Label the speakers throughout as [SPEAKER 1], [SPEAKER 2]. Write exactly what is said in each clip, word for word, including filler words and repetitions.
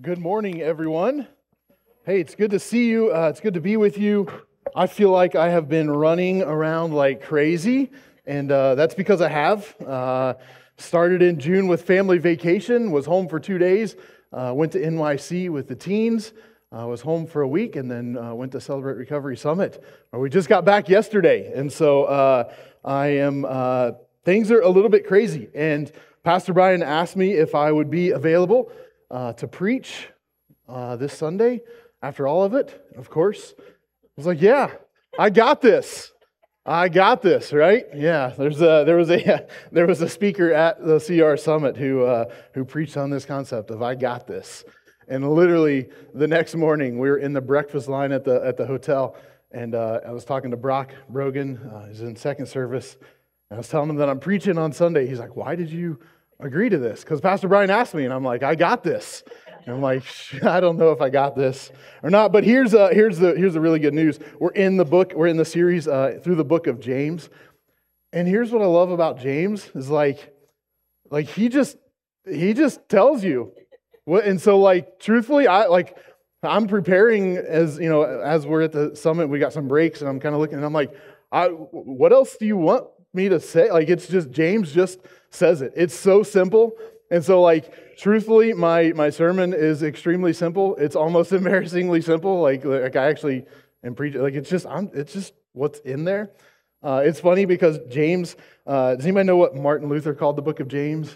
[SPEAKER 1] Good morning, everyone. Hey, it's good to see you. Uh, it's good to be with you. I feel like I have been running around like crazy, and uh, that's because I have. Uh, started in June with family vacation, was home for two days, uh, went to N Y C with the teens, uh, was home for a week, and then uh, went to Celebrate Recovery Summit, where we just got back yesterday. And so uh, I am, uh, things are a little bit crazy, and Pastor Brian asked me if I would be available Uh, to preach uh, this Sunday after all of it, of course. I was like, yeah, I got this. I got this, right? Yeah, there's a, there was a there was a speaker at the C R Summit who uh, who preached on this concept of I got this. And literally the next morning, we were in the breakfast line at the at the hotel, and uh, I was talking to Brock Brogan. Uh, he's in second service, and I was telling him that I'm preaching on Sunday. He's like, why did you agree to this? Because Pastor Brian asked me, and I'm like, I got this. And I'm like, I don't know if I got this or not. But here's uh, here's the here's the really good news. We're in the book. We're in the series uh, through the book of James, and here's what I love about James is like, like he just he just tells you what. And so like truthfully, I like I'm preparing as you know as we're at the summit. We got some breaks, and I'm kind of looking, and I'm like, I, what else do you want me to say? Like it's just James just says it. It's so simple. And so like truthfully, my my sermon is extremely simple. It's almost embarrassingly simple. Like, like I actually am preaching. Like it's just I'm it's just what's in there. Uh, it's funny because James, uh, does anybody know what Martin Luther called the book of James?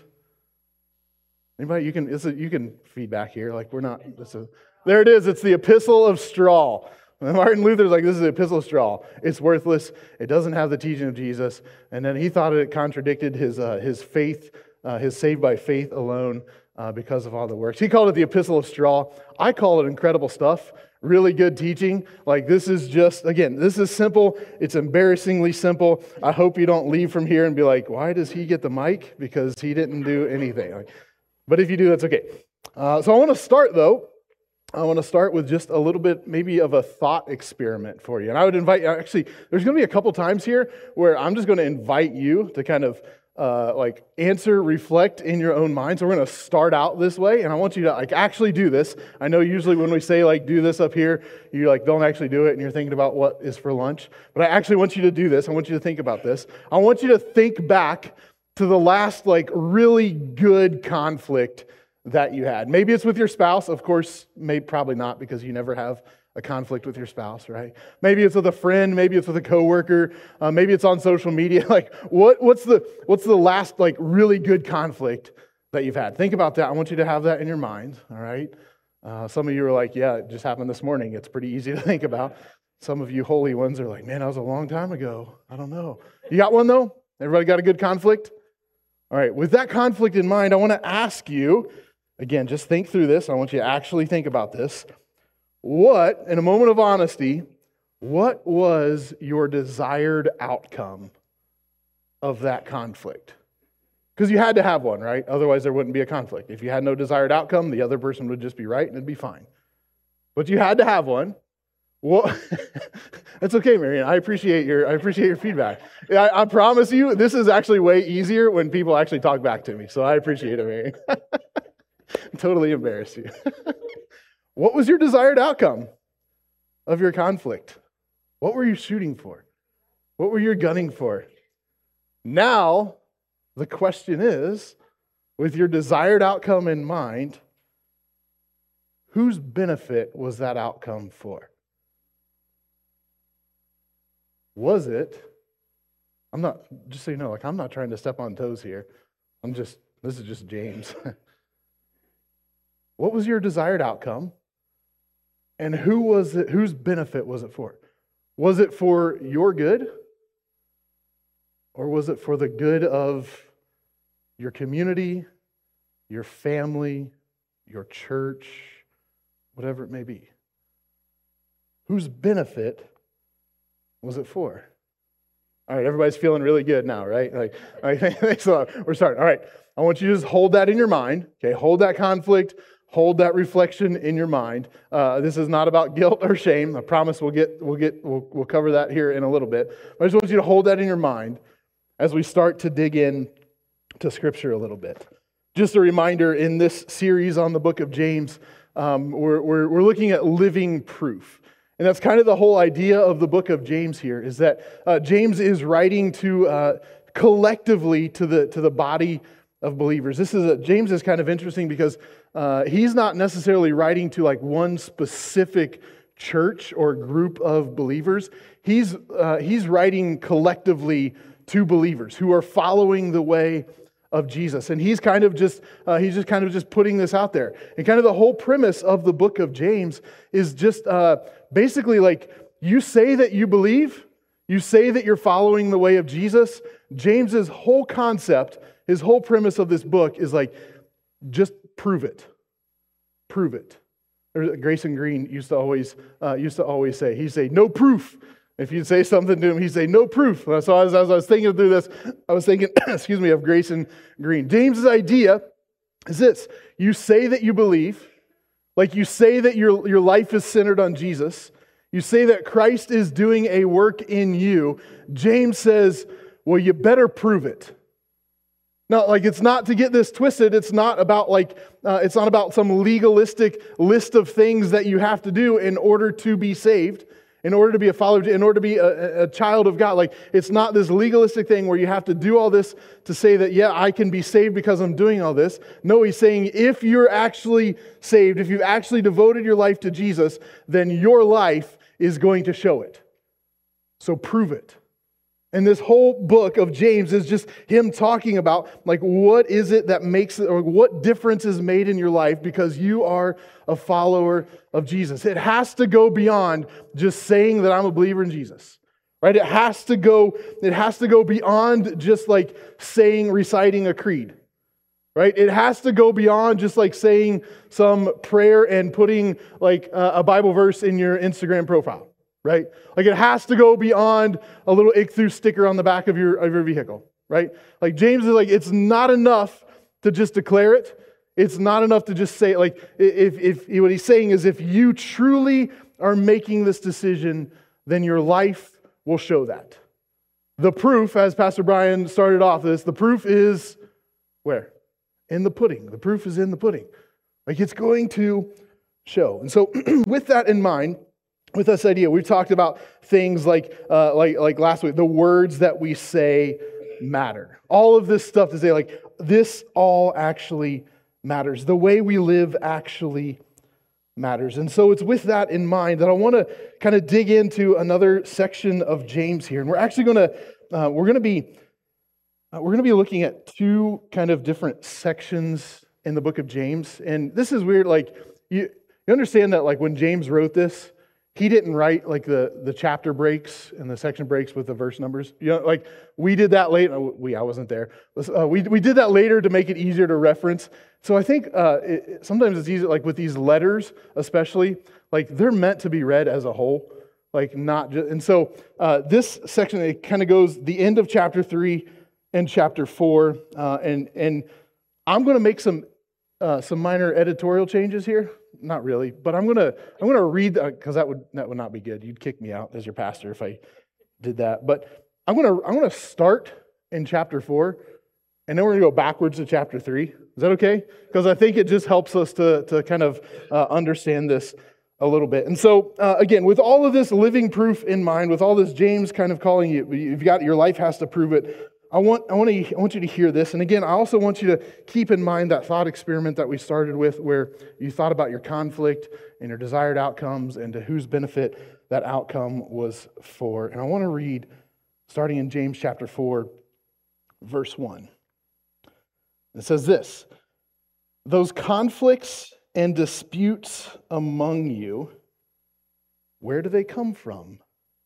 [SPEAKER 1] Anybody? You can it's a, you can feedback here. Like we're not it's a, there it is. It's the epistle of straw. Martin Luther's like, this is an epistle of straw. It's worthless. It doesn't have the teaching of Jesus. And then he thought it contradicted his uh, his faith, uh, his saved by faith alone uh, because of all the works. He called it the epistle of straw. I call it incredible stuff. Really good teaching. Like this is just, again, this is simple. It's embarrassingly simple. I hope you don't leave from here and be like, why does he get the mic? Because he didn't do anything. Like, but if you do, that's okay. Uh, so I want to start, though. I want to start with just a little bit maybe of a thought experiment for you. And I would invite you, actually, there's going to be a couple times here where I'm just going to invite you to kind of uh, like answer, reflect in your own mind. So we're going to start out this way. And I want you to like actually do this. I know usually when we say like do this up here, you like don't actually do it and you're thinking about what is for lunch. But I actually want you to do this. I want you to think about this. I want you to think back to the last like really good conflict that you had. Maybe it's with your spouse. Of course, maybe probably not because you never have a conflict with your spouse, right? Maybe it's with a friend. Maybe it's with a coworker. Uh, maybe it's on social media. Like, what? What's the what's the last like really good conflict that you've had? Think about that. I want you to have that in your mind. All right. Uh, some of you are like, yeah, it just happened this morning. It's pretty easy to think about. Some of you holy ones are like, man, that was a long time ago. I don't know. You got one though? Everybody got a good conflict? All right. With that conflict in mind, I want to ask you. Again, just think through this. I want you to actually think about this. What, in a moment of honesty, what was your desired outcome of that conflict? Because you had to have one, right? Otherwise, there wouldn't be a conflict. If you had no desired outcome, the other person would just be right and it'd be fine. But you had to have one. Well, that's okay, Marian. I appreciate your I appreciate your feedback. I, I promise you, this is actually way easier when people actually talk back to me. So I appreciate it, Marian. Totally embarrass you. What was your desired outcome of your conflict? What were you shooting for? What were you gunning for? Now, the question is, with your desired outcome in mind, whose benefit was that outcome for? Was it, I'm not, just so you know, like I'm not trying to step on toes here. I'm just, this is just James. What was your desired outcome? And who was it, whose benefit was it for? Was it for your good? Or was it for the good of your community, your family, your church, whatever it may be? Whose benefit was it for? All right, everybody's feeling really good now, right? Like, all right, thanks a lot. We're starting. All right, I want you to just hold that in your mind. Okay, hold that conflict. Hold that reflection in your mind. Uh, this is not about guilt or shame. I promise we'll get we'll get we'll, we'll cover that here in a little bit. But I just want you to hold that in your mind as we start to dig in to Scripture a little bit. Just a reminder, in this series on the book of James, Um, we're, we're, we're looking at living proof. And that's kind of the whole idea of the book of James here, is that uh, James is writing to uh, collectively to the to the body of believers. This is a, James is kind of interesting because uh, he's not necessarily writing to like one specific church or group of believers. He's uh, he's writing collectively to believers who are following the way of Jesus, and he's kind of just uh, he's just kind of just putting this out there. And kind of the whole premise of the book of James is just uh, basically like, you say that you believe, you say that you're following the way of Jesus. James's whole concept, his whole premise of this book is like, just prove it, prove it. Grayson Green used to always uh, used to always say, he'd say, no proof. If you'd say something to him, he'd say, no proof. So as, as I was thinking through this, I was thinking, excuse me, of Grayson Green. James's idea is this: you say that you believe, like you say that your, your life is centered on Jesus. You say that Christ is doing a work in you. James says, well, you better prove it. Now, like, it's not to get this twisted. It's not about like, uh, it's not about some legalistic list of things that you have to do in order to be saved, in order to be a follower, in order to be a, a child of God. Like, it's not this legalistic thing where you have to do all this to say that, yeah, I can be saved because I'm doing all this. No, he's saying if you're actually saved, if you've actually devoted your life to Jesus, then your life is going to show it. So prove it. And this whole book of James is just him talking about, like, what is it that makes it, or what difference is made in your life because you are a follower of Jesus. It has to go beyond just saying that I'm a believer in Jesus, right? It has to go, it has to go beyond just like saying, reciting a creed, right? It has to go beyond just like saying some prayer and putting like a Bible verse in your Instagram profile. Right? Like, it has to go beyond a little ichthus sticker on the back of your of your vehicle, right? Like, James is like, it's not enough to just declare it. It's not enough to just say it. Like, if, if what he's saying is, if you truly are making this decision, then your life will show that. The proof, as Pastor Brian started off this, the proof is where? In the pudding. The proof is in the pudding. Like, it's going to show. And so with that in mind, with this idea, we've talked about things like, uh, like, like last week, the words that we say matter. All of this stuff to say, like, this all actually matters. The way we live actually matters. And so it's with that in mind that I want to kind of dig into another section of James here. And we're actually going to, uh, we're going to be, uh, we're going to be looking at two kind of different sections in the book of James. And this is weird. Like, you, you understand that, like, when James wrote this, he didn't write like the, the chapter breaks and the section breaks with the verse numbers. You know, like we did that later. We, I wasn't there. Uh, we, we did that later to make it easier to reference. So I think uh, it, sometimes it's easier, like with these letters especially, like they're meant to be read as a whole, like not just. And so uh, this section, it kind of goes the end of chapter three and chapter four. Uh, and, and I'm going to make some uh, some minor editorial changes here. Not really, but I'm gonna I'm gonna read because that would that would not be good. You'd kick me out as your pastor if I did that. But I'm gonna I'm gonna start in chapter four, and then we're gonna go backwards to chapter three. Is that okay? Because I think it just helps us to to kind of uh, understand this a little bit. And so uh, again, with all of this living proof in mind, with all this James kind of calling you, you've got your life has to prove it. I want I want to I want you to hear this, and again, I also want you to keep in mind that thought experiment that we started with, where you thought about your conflict and your desired outcomes, and to whose benefit that outcome was for. And I want to read, starting in James chapter four, verse one. It says this: "Those conflicts and disputes among you, where do they come from?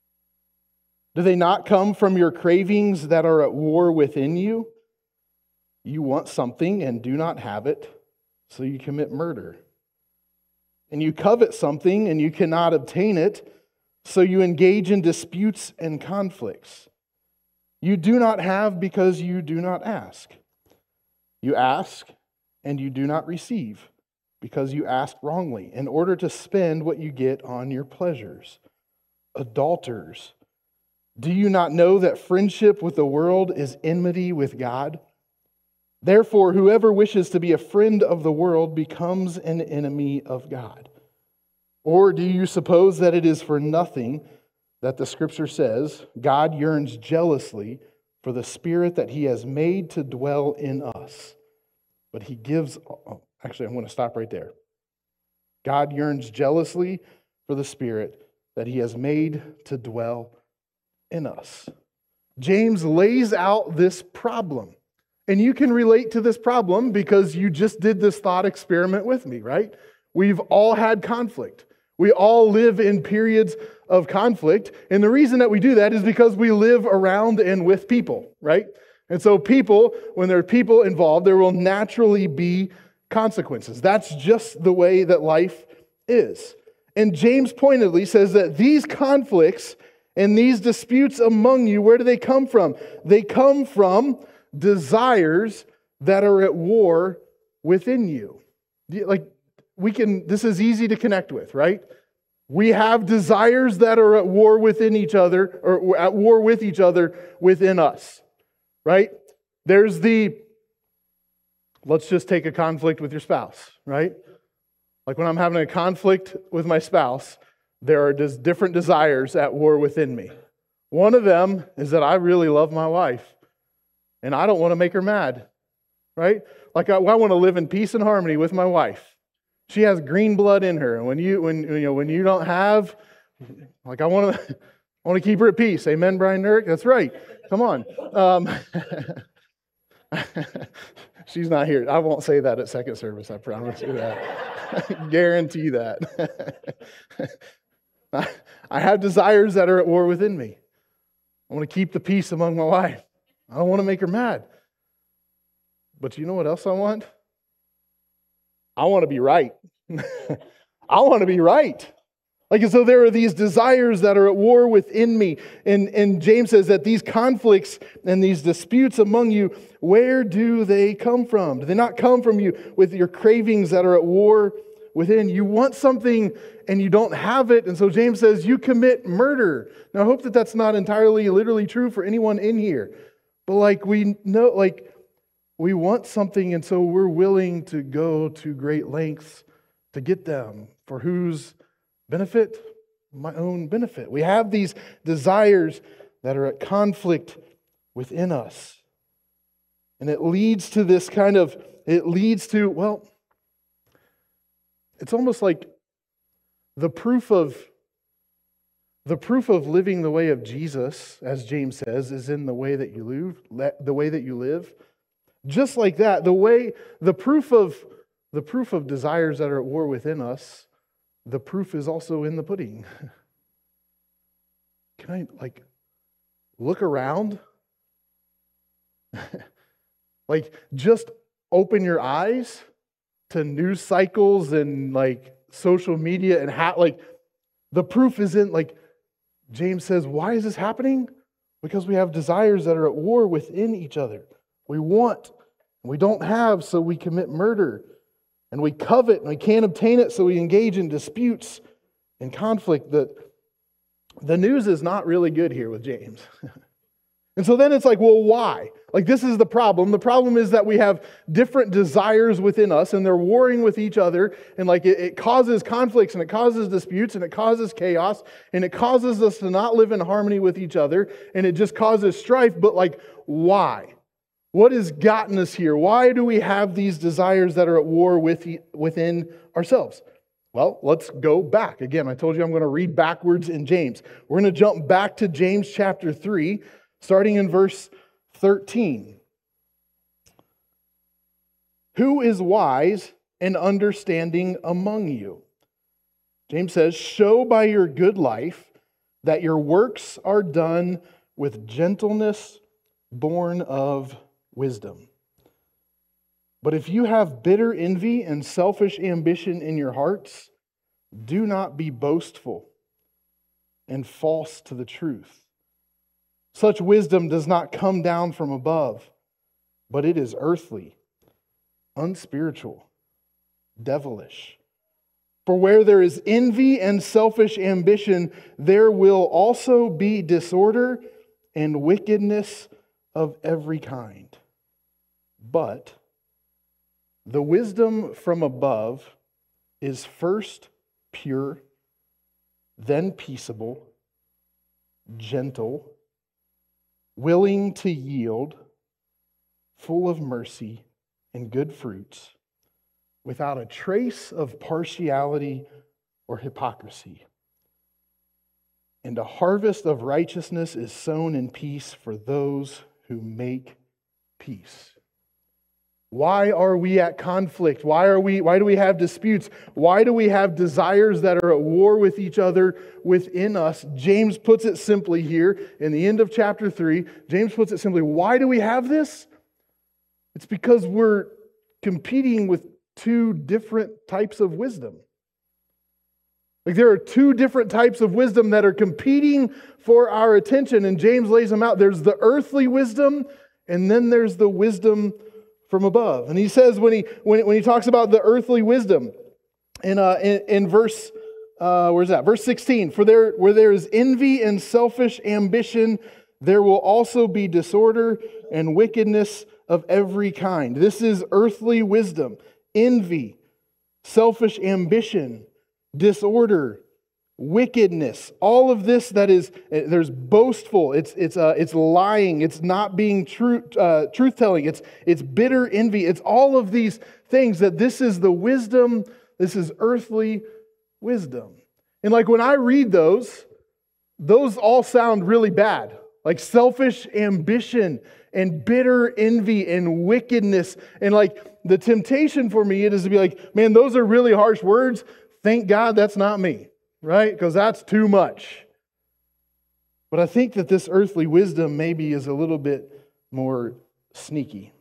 [SPEAKER 1] Do they not come from your cravings that are at war within you? You want something and do not have it, so you commit murder. And you covet something and you cannot obtain it, so you engage in disputes and conflicts. You do not have because you do not ask. You ask and you do not receive, because you ask wrongly, in order to spend what you get on your pleasures. Adulterers, do you not know that friendship with the world is enmity with God? Therefore, whoever wishes to be a friend of the world becomes an enemy of God. Or do you suppose that it is for nothing that the Scripture says, God yearns jealously for the Spirit that He has made to dwell in us? But He gives, oh, actually, I'm going to stop right there. God yearns jealously for the Spirit that He has made to dwell in us. James lays out this problem. And you can relate to this problem because you just did this thought experiment with me, right? We've all had conflict. We all live in periods of conflict. And the reason that we do that is because we live around and with people, right? And so people, when there are people involved, there will naturally be consequences. That's just the way that life is. And James pointedly says that these conflicts and these disputes among you, where do they come from? They come from desires that are at war within you. Like, we can, this is easy to connect with, right? We have desires that are at war within each other, or at war with each other within us, right? There's the, let's just take a conflict with your spouse, right? Like when I'm having a conflict with my spouse, there are just different desires at war within me. One of them is that I really love my wife. And I don't want to make her mad, right? Like I, I want to live in peace and harmony with my wife. She has green blood in her, and when you when you know when you don't have, like I want to, I want to keep her at peace. Amen, Brian Nurk. That's right. Come on. Um, she's not here. I won't say that at second service. I promise you that. Guarantee that. I, I have desires that are at war within me. I want to keep the peace among my wife. I don't want to make her mad. But you know what else I want? I want to be right. I want to be right. Like, so there are these desires that are at war within me. And, and James says that these conflicts and these disputes among you, where do they come from? Do they not come from you with your cravings that are at war within? You want something and you don't have it. And so James says you commit murder. Now, I hope that that's not entirely literally true for anyone in here. But like we know, like we want something, and so we're willing to go to great lengths to get them. For whose benefit? My own benefit. We have these desires that are at conflict within us. And it leads to this kind of, it leads to, well, it's almost like the proof of The proof of living the way of Jesus, as James says, is in the way that you live, the way that you live. Just like that, the way, the proof of, the proof of desires that are at war within us, the proof is also in the pudding. Can I, like, look around? Like, just open your eyes to news cycles and, like, social media and, ha- like, the proof is in, like, James says, why is this happening? Because we have desires that are at war within each other. We want, and we don't have, so we commit murder. And we covet, and we can't obtain it, so we engage in disputes and conflict. The, the news is not really good here with James. And so then it's like, well, why? Like, this is the problem. The problem is that we have different desires within us, and they're warring with each other, and like it, it causes conflicts, and it causes disputes, and it causes chaos, and it causes us to not live in harmony with each other, and it just causes strife. But like, why? What has gotten us here? Why do we have these desires that are at war with within ourselves? Well, let's go back. Again, I told you I'm going to read backwards in James. We're going to jump back to James chapter three, starting in verse thirteen. Who is wise and understanding among you? James says, show by your good life that your works are done with gentleness born of wisdom. But if you have bitter envy and selfish ambition in your hearts, do not be boastful and false to the truth. Such wisdom does not come down from above, but it is earthly, unspiritual, devilish. For where there is envy and selfish ambition, there will also be disorder and wickedness of every kind. But the wisdom from above is first pure, then peaceable, gentle, willing to yield, full of mercy and good fruits, without a trace of partiality or hypocrisy. And a harvest of righteousness is sown in peace for those who make peace. Why are we at conflict? Why are we, why do we have disputes? Why do we have desires that are at war with each other within us? James puts it simply here in the end of chapter three. James puts it simply, why do we have this? It's because we're competing with two different types of wisdom. Like there are two different types of wisdom that are competing for our attention, and James lays them out. There's the earthly wisdom, and then there's the wisdom from above. And he says when he when, when he talks about the earthly wisdom, in uh, in, in verse uh, where's that? Verse sixteen. For there where there is envy and selfish ambition, there will also be disorder and wickedness of every kind. This is earthly wisdom: envy, selfish ambition, disorder, wickedness, all of this that is, there's boastful, it's it's uh, it's lying, it's not being true, uh, truth-telling, it's it's bitter envy, it's all of these things that this is the wisdom, this is earthly wisdom. And like when I read those, those all sound really bad. Like selfish ambition and bitter envy and wickedness. And like the temptation for me, it is to be like, man, those are really harsh words. Thank God that's not me, right? Because that's too much. But I think that this earthly wisdom maybe is a little bit more sneaky.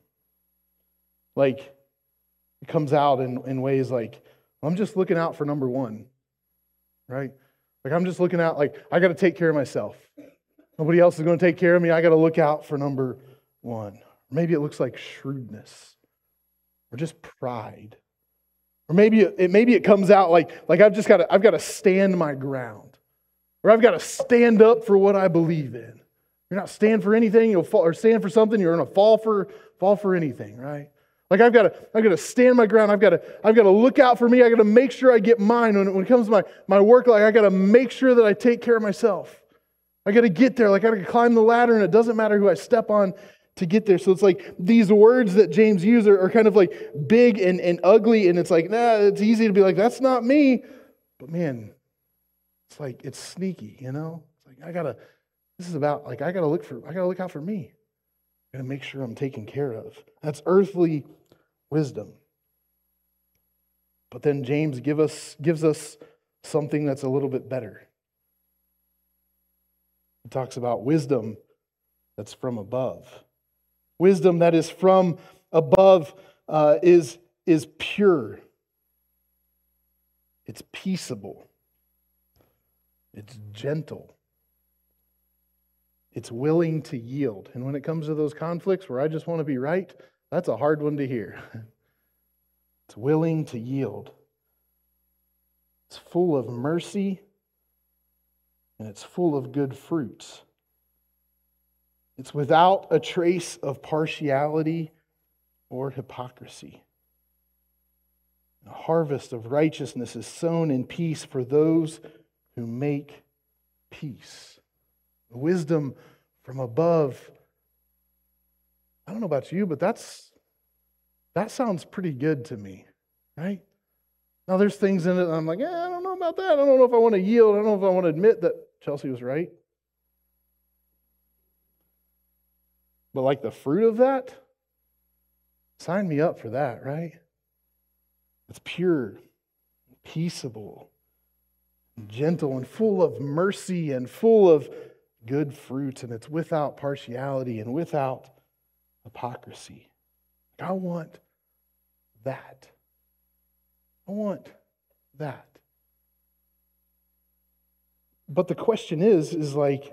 [SPEAKER 1] Like, it comes out in, in ways like, I'm just looking out for number one, right? Like, I'm just looking out, like, I got to take care of myself. Nobody else is going to take care of me. I got to look out for number one. Maybe it looks like shrewdness or just pride. Or maybe it maybe it comes out like, like I've just got to I've got to stand my ground. Or I've got to stand up for what I believe in. You're not stand for anything, you'll fall, or stand for something, you're going to fall for fall for anything, right? Like I've got to I've got to stand my ground. I've got to I've got to look out for me. I got to make sure I get mine when it, when it comes to my, my work. Like I got to make sure that I take care of myself. I got to get there. Like I got to climb the ladder, and it doesn't matter who I step on to get there. So it's like these words that James uses are, are kind of like big and, and ugly, and it's like, nah, it's easy to be like, that's not me. But man, it's like, it's sneaky, you know? It's like, I gotta, this is about, like, I gotta look for, I gotta look out for me. I gotta make sure I'm taken care of. That's earthly wisdom. But then James give us, gives us something that's a little bit better. He talks about wisdom that's from above. Wisdom that is from above uh, is, is pure. It's peaceable. It's gentle. It's willing to yield. And when it comes to those conflicts where I just want to be right, that's a hard one to hear. It's willing to yield. It's full of mercy, and it's full of good fruits. It's without a trace of partiality or hypocrisy. A harvest of righteousness is sown in peace for those who make peace. The wisdom from above. I don't know about you, but that's that sounds pretty good to me, right? Now there's things in it I'm like, eh, I don't know about that. I don't know if I want to yield. I don't know if I want to admit that Chelsea was right. But like the fruit of that, sign me up for that, right? It's pure, peaceable, gentle, and full of mercy and full of good fruits, and it's without partiality and without hypocrisy. I want that. I want that. But the question is, is like,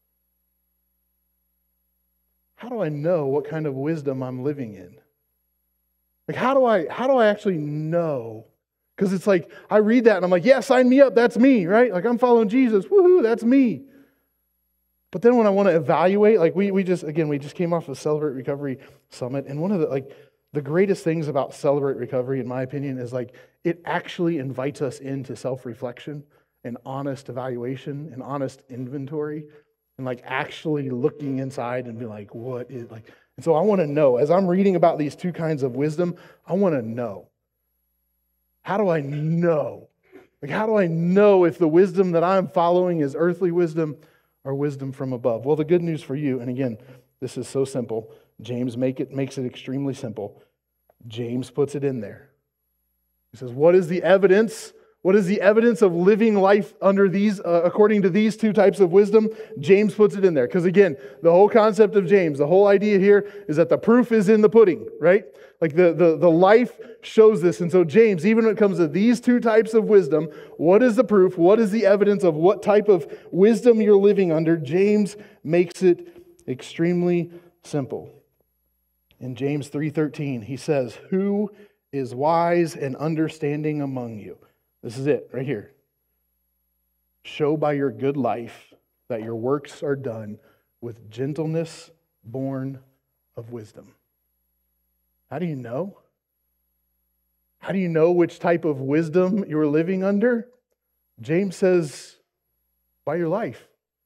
[SPEAKER 1] how do I know what kind of wisdom I'm living in? Like, how do I, how do I actually know? Because it's like, I read that and I'm like, yeah, sign me up, that's me, right? Like, I'm following Jesus, woohoo, that's me. But then when I want to evaluate, like we we just, again, we just came off of Celebrate Recovery Summit, and one of the, like, the greatest things about Celebrate Recovery, in my opinion, is like it actually invites us into self-reflection and honest evaluation and honest inventory and like actually looking inside and be like, what is like, and so I want to know, as I'm reading about these two kinds of wisdom, I want to know. How do I know? Like, how do I know if the wisdom that I'm following is earthly wisdom or wisdom from above? Well, the good news for you, and again, this is so simple. James make it, makes it extremely simple. James puts it in there. He says, what is the evidence? What is the evidence of living life under these, uh, according to these two types of wisdom? James puts it in there. Because again, the whole concept of James, the whole idea here is that the proof is in the pudding, right? Like the, the, the life shows this. And so James, even when it comes to these two types of wisdom, what is the proof? What is the evidence of what type of wisdom you're living under? James makes it extremely simple. In James three thirteen, he says, who is wise and understanding among you? This is it right here. Show by your good life that your works are done with gentleness born of wisdom. How do you know? How do you know which type of wisdom you're living under? James says, by your life.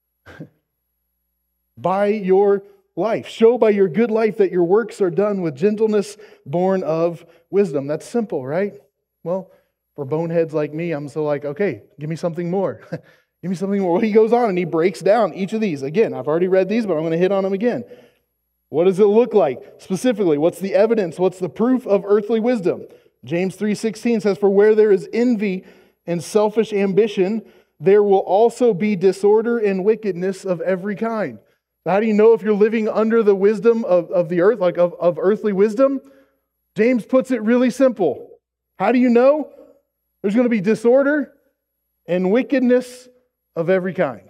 [SPEAKER 1] By your life. Show by your good life that your works are done with gentleness born of wisdom. That's simple, right? Well, for boneheads like me, I'm so like, okay, give me something more. Give me something more. Well, he goes on and he breaks down each of these. Again, I've already read these, but I'm going to hit on them again. What does it look like? Specifically, what's the evidence? What's the proof of earthly wisdom? James three sixteen says, for where there is envy and selfish ambition, there will also be disorder and wickedness of every kind. How do you know if you're living under the wisdom of, of the earth, like of, of earthly wisdom? James puts it really simple. How do you know? There's going to be disorder and wickedness of every kind.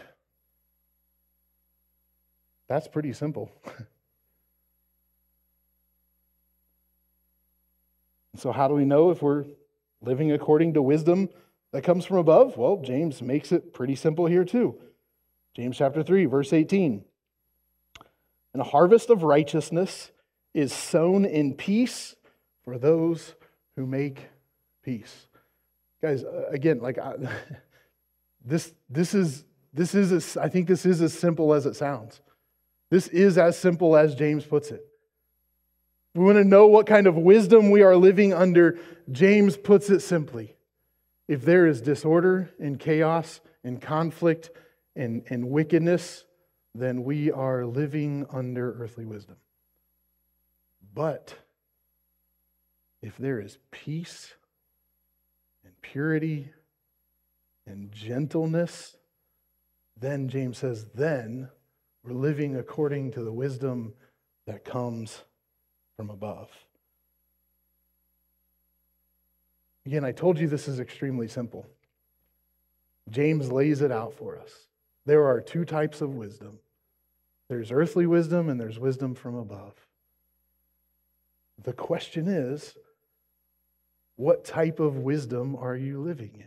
[SPEAKER 1] That's pretty simple. So how do we know if we're living according to wisdom that comes from above? Well, James makes it pretty simple here too. James chapter three, verse eighteen. And a harvest of righteousness is sown in peace for those who make peace. Guys, again, like I, this, this is this is as, I think this is as simple as it sounds. This is as simple as James puts it. We want to know what kind of wisdom we are living under. James puts it simply: if there is disorder and chaos and conflict and, and wickedness, then we are living under earthly wisdom. But if there is peace and purity and gentleness, then James says, then we're living according to the wisdom that comes from above. Again, I told you this is extremely simple. James lays it out for us. There are two types of wisdom. There's earthly wisdom and there's wisdom from above. The question is, what type of wisdom are you living in?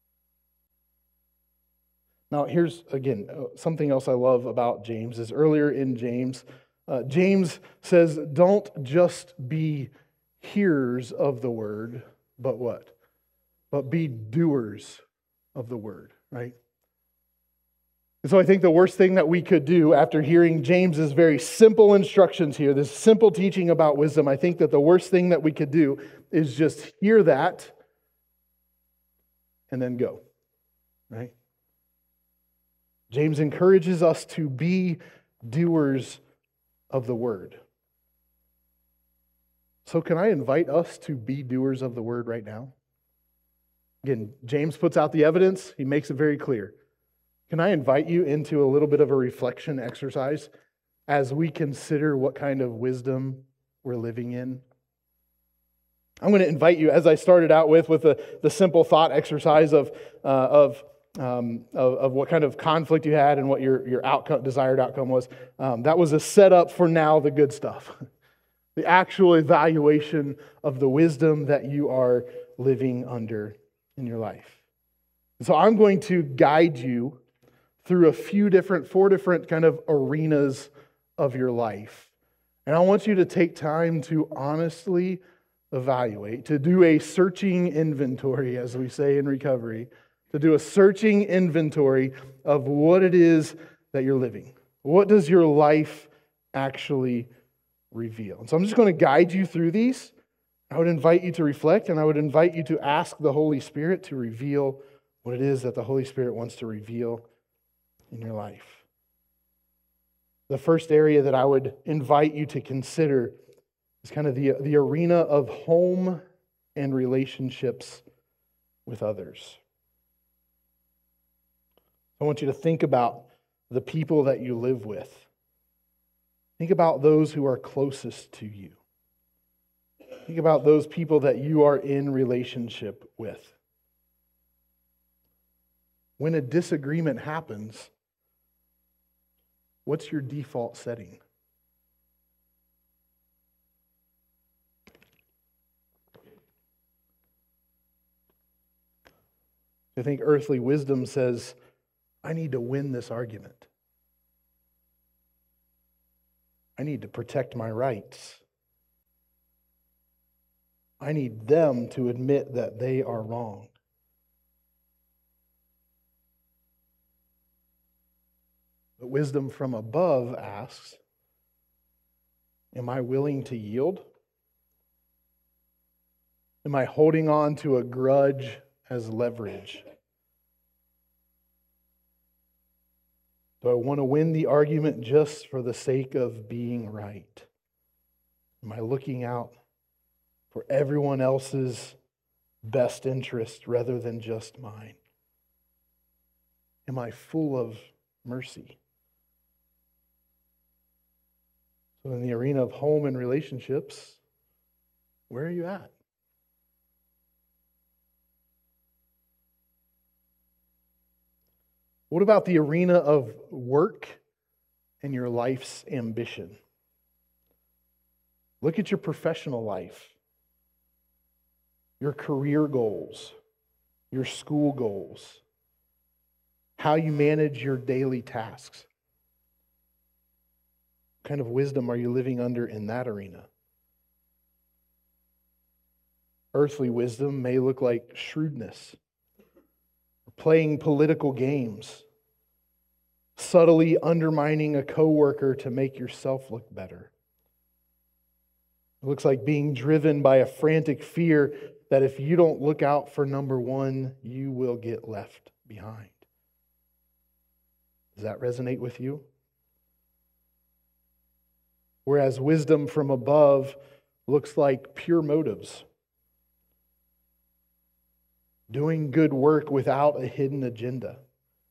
[SPEAKER 1] Now, here's, again, something else I love about James is earlier in James, uh, James says, don't just be hearers of the word, but what? But be doers of the word, right? And so I think the worst thing that we could do after hearing James's very simple instructions here, this simple teaching about wisdom, I think that the worst thing that we could do is just hear that and then go, right? James encourages us to be doers of the word. So can I invite us to be doers of the word right now? Again, James puts out the evidence. He makes it very clear. Can I invite you into a little bit of a reflection exercise as we consider what kind of wisdom we're living in? I'm going to invite you, as I started out with, with the, the simple thought exercise of, uh, of, um, of, of what kind of conflict you had and what your, your outcome, desired outcome was. Um, that was a setup for now the good stuff. The actual evaluation of the wisdom that you are living under in your life. So I'm going to guide you through a few different, four different kind of arenas of your life. And I want you to take time to honestly evaluate, to do a searching inventory, as we say in recovery, to do a searching inventory of what it is that you're living. What does your life actually reveal? And so I'm just going to guide you through these. I would invite you to reflect, and I would invite you to ask the Holy Spirit to reveal what it is that the Holy Spirit wants to reveal in your life. The first area that I would invite you to consider is kind of the, the arena of home and relationships with others. I want you to think about the people that you live with. Think about those who are closest to you. Think about those people that you are in relationship with. When a disagreement happens, what's your default setting? I think earthly wisdom says, I need to win this argument. I need to protect my rights. I need them to admit that they are wrong. But wisdom from above asks, am I willing to yield? Am I holding on to a grudge as leverage? Do I want to win the argument just for the sake of being right? Am I looking out for everyone else's best interest rather than just mine? Am I full of mercy? So in the arena of home and relationships, where are you at? What about the arena of work and your life's ambition? Look at your professional life, your career goals, your school goals, how you manage your daily tasks. What kind of wisdom are you living under in that arena? Earthly wisdom may look like shrewdness, playing political games, subtly undermining a coworker to make yourself look better. It looks like being driven by a frantic fear that if you don't look out for number one, you will get left behind. Does that resonate with you? Whereas wisdom from above looks like pure motives. Doing good work without a hidden agenda.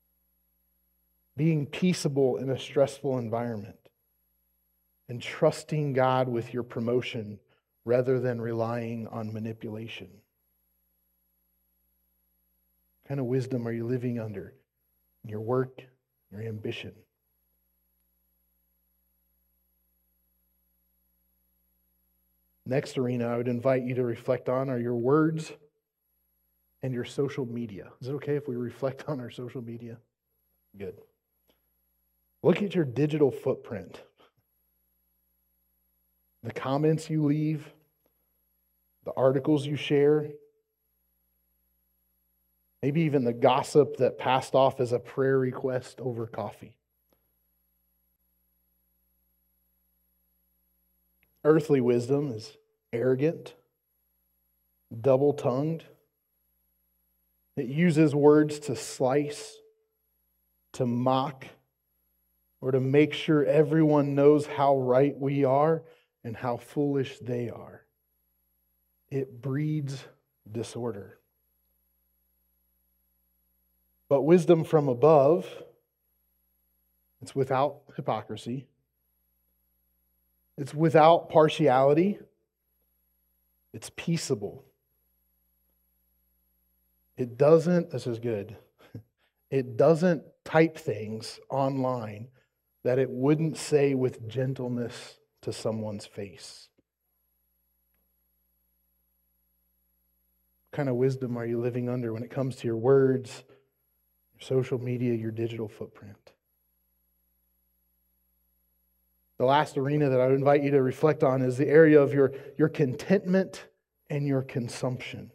[SPEAKER 1] Being peaceable in a stressful environment. And trusting God with your promotion rather than relying on manipulation. What kind of wisdom are you living under in your work, your ambition? Next arena I would invite you to reflect on are your words and your social media. Is it okay if we reflect on our social media? Good. Look at your digital footprint. The comments you leave, the articles you share, maybe even the gossip that passed off as a prayer request over coffee. Earthly wisdom is arrogant, double-tongued. It uses words to slice, to mock, or to make sure everyone knows how right we are and how foolish they are. It breeds disorder. But wisdom from above, it's without hypocrisy. It's without partiality. It's peaceable. It doesn't, this is good, it doesn't type things online that it wouldn't say with gentleness to someone's face. What kind of wisdom are you living under when it comes to your words your social media, your digital footprint. The last arena that I would invite you to reflect on is the area of your, your contentment and your consumption.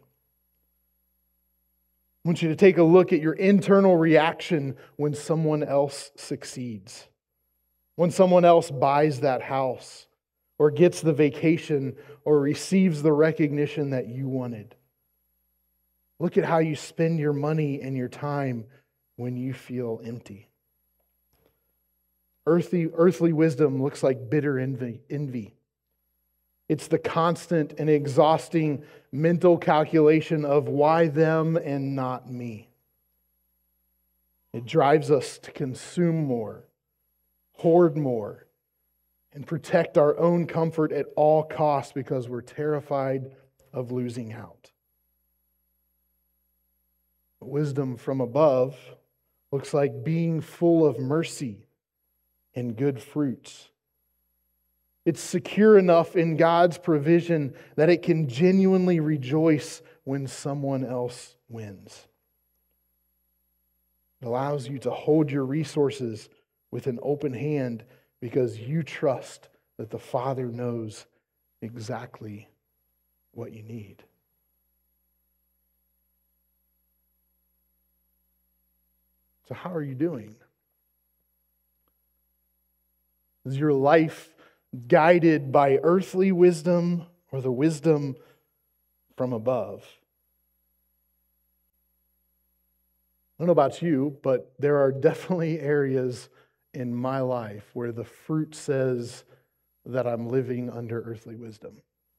[SPEAKER 1] I want you to take a look at your internal reaction when someone else succeeds, when someone else buys that house, or gets the vacation, or receives the recognition that you wanted. Look at how you spend your money and your time when you feel empty. Earthly, earthly wisdom looks like bitter envy, envy. It's the constant and exhausting mental calculation of why them and not me. It drives us to consume more, hoard more, and protect our own comfort at all costs because we're terrified of losing out. Wisdom from above looks like being full of mercy and good fruits. It's secure enough in God's provision that it can genuinely rejoice when someone else wins. It allows you to hold your resources with an open hand because you trust that the Father knows exactly what you need. So how are you doing? Is your life guided by earthly wisdom or the wisdom from above? I don't know about you, but there are definitely areas in my life where the fruit says that I'm living under earthly wisdom.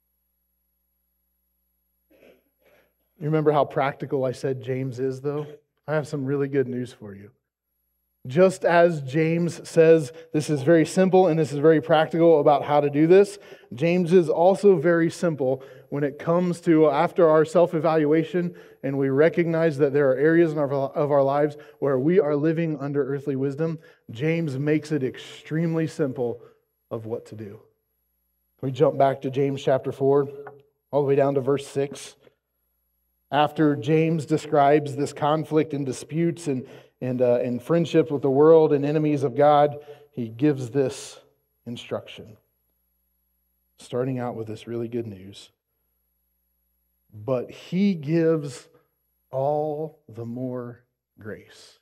[SPEAKER 1] You remember how practical I said James is, though? I have some really good news for you. Just as James says this is very simple and this is very practical about how to do this, James is also very simple when it comes to after our self-evaluation and we recognize that there are areas in our, of our lives where we are living under earthly wisdom. James makes it extremely simple of what to do. We jump back to James chapter four, all the way down to verse six. After James describes this conflict and disputes and and uh, and friendship with the world and enemies of God, he gives this instruction. Starting out with this really good news. But he gives all the more grace.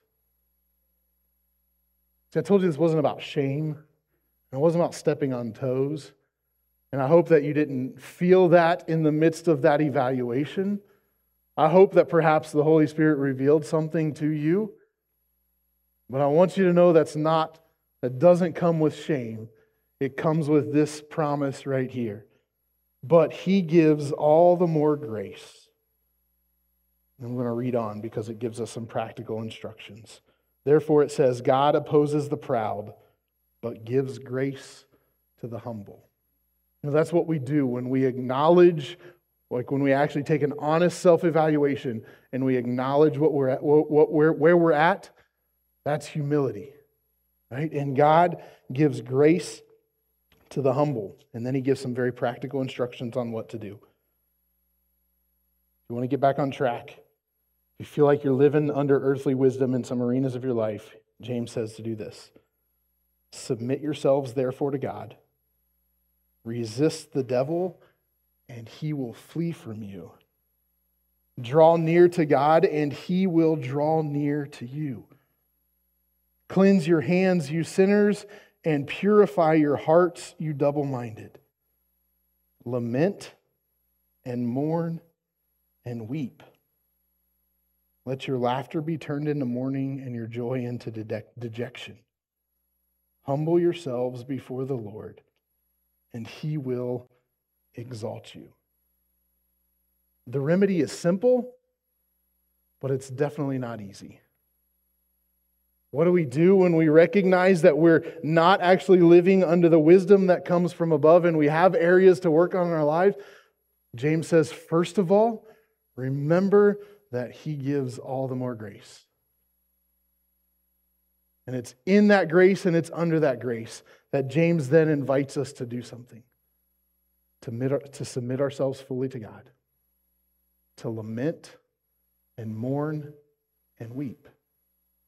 [SPEAKER 1] See, I told you this wasn't about shame. It wasn't about stepping on toes. And I hope that you didn't feel that in the midst of that evaluation. I hope that perhaps the Holy Spirit revealed something to you. But I want you to know that's not, that doesn't come with shame. It comes with this promise right here. But he gives all the more grace. And I'm going to read on because it gives us some practical instructions. Therefore it says, God opposes the proud, but gives grace to the humble. You know, that's what we do when we acknowledge, like when we actually take an honest self-evaluation and we acknowledge what we're at, what, what, where, where we're at. That's humility, right? And God gives grace to the humble. And then he gives some very practical instructions on what to do. If you want to get back on track, if you feel like you're living under earthly wisdom in some arenas of your life, James says to do this. Submit yourselves, therefore, to God. Resist the devil, and he will flee from you. Draw near to God, and he will draw near to you. Cleanse your hands, you sinners, and purify your hearts, you double-minded. Lament and mourn and weep. Let your laughter be turned into mourning and your joy into dejection. Humble yourselves before the Lord, and he will exalt you. The remedy is simple, but it's definitely not easy. What do we do when we recognize that we're not actually living under the wisdom that comes from above and we have areas to work on in our lives? James says, first of all, remember that he gives all the more grace. And it's in that grace and it's under that grace that James then invites us to do something. To, to submit ourselves fully to God. To lament and mourn and weep.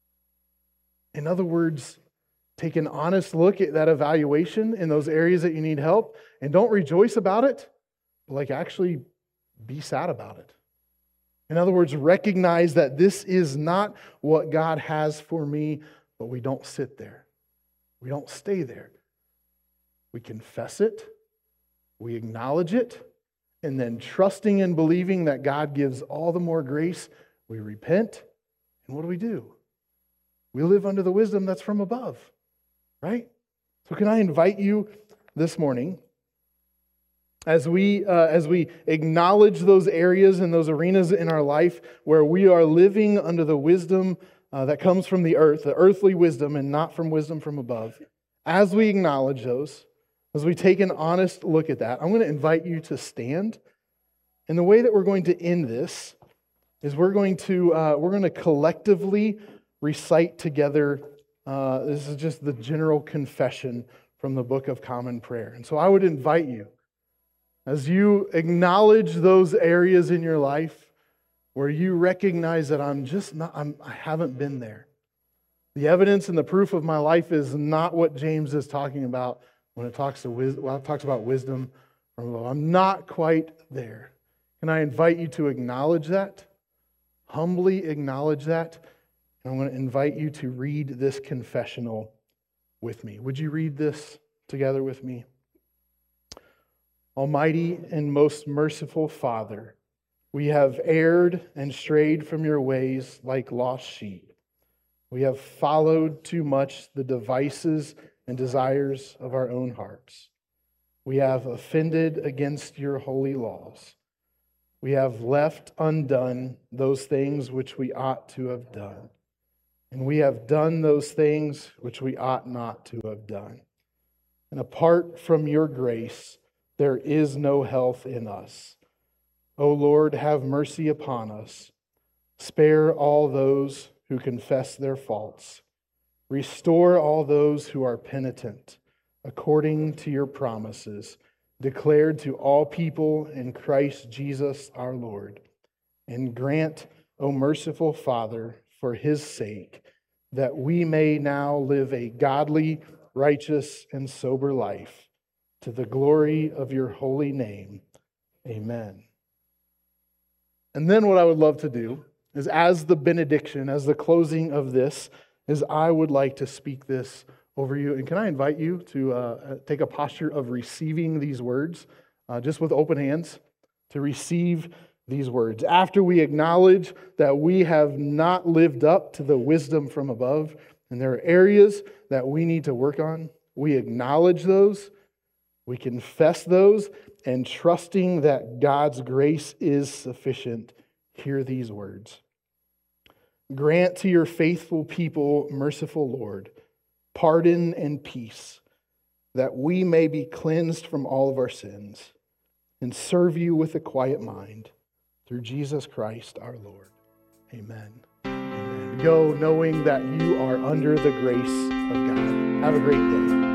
[SPEAKER 1] In other words, take an honest look at that evaluation in those areas that you need help, and don't rejoice about it, but like actually be sad about it. In other words, recognize that this is not what God has for me, but we don't sit there. We don't stay there. We confess it, we acknowledge it, and then trusting and believing that God gives all the more grace, we repent, and what do we do? We live under the wisdom that's from above, right? So can I invite you this morning, as we uh, as we acknowledge those areas and those arenas in our life where we are living under the wisdom uh, that comes from the earth, the earthly wisdom and not from wisdom from above, as we acknowledge those, as we take an honest look at that, I'm going to invite you to stand. And the way that we're going to end this is we're going to uh, we're going to collectively recite together. Uh, this is just the general confession from the Book of Common Prayer. And so I would invite you, as you acknowledge those areas in your life where you recognize that I'm just not, I'm, I haven't been there. The evidence and the proof of my life is not what James is talking about when it talks to wisdom. Well, it talks about wisdom. I'm not quite there. Can I invite you to acknowledge that? Humbly acknowledge that. And I'm going to invite you to read this confessional with me. Would you read this together with me? Almighty and most merciful Father, we have erred and strayed from your ways like lost sheep. We have followed too much the devices and desires of our own hearts. We have offended against your holy laws. We have left undone those things which we ought to have done. And we have done those things which we ought not to have done. And apart from your grace, there is no health in us. O Lord, have mercy upon us. Spare all those who confess their faults. Restore all those who are penitent, according to your promises, declared to all people in Christ Jesus our Lord. And grant, O merciful Father, for his sake, that we may now live a godly, righteous, and sober life, to the glory of your holy name. Amen. And then what I would love to do is, as the benediction, as the closing of this, is I would like to speak this over you. And can I invite you to uh, take a posture of receiving these words, uh, just with open hands, to receive these words. After we acknowledge that we have not lived up to the wisdom from above, and there are areas that we need to work on, we acknowledge those, we confess those, and trusting that God's grace is sufficient, hear these words. Grant to your faithful people, merciful Lord, pardon and peace, that we may be cleansed from all of our sins and serve you with a quiet mind, through Jesus Christ our Lord. Amen. Amen. Go knowing that you are under the grace of God. Have a great day.